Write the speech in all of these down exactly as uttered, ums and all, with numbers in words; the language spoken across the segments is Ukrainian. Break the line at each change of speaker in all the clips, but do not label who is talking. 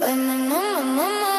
Ой, мама, мама.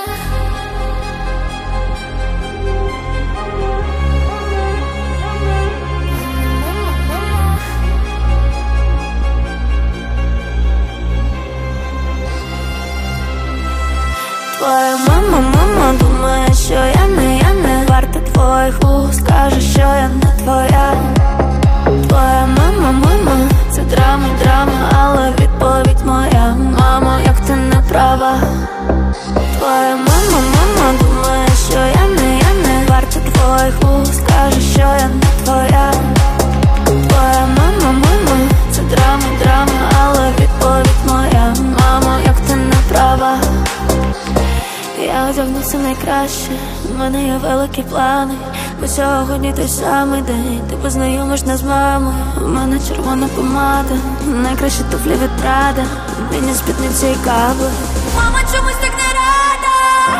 Твоя мама, мама думає, що я не, я не варта твоїх уст, каже, що я не твоя. Твоя мама, мама, це драма, драма, але відповідь моя: мамо, як ти не права. Твоя мама, мама думає, що я не, я не варта твоїх уст, каже, що я не твоя. Твоя мама, мама, це драма, драма, але відповідь моя: мамо, як ти не права. Я одягнуся найкраще, у мене є великі плани, бо сьогодні той самий день, ти познайомиш нас з мамою. У мене червона помада, найкращі туфлі від Прада, міні спідниці і кабли. Мама чомусь так не рада.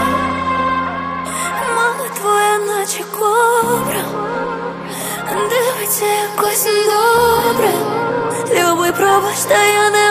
Мама твоя наче кобра, дивиться якось недобре. Люби, пробач, та я не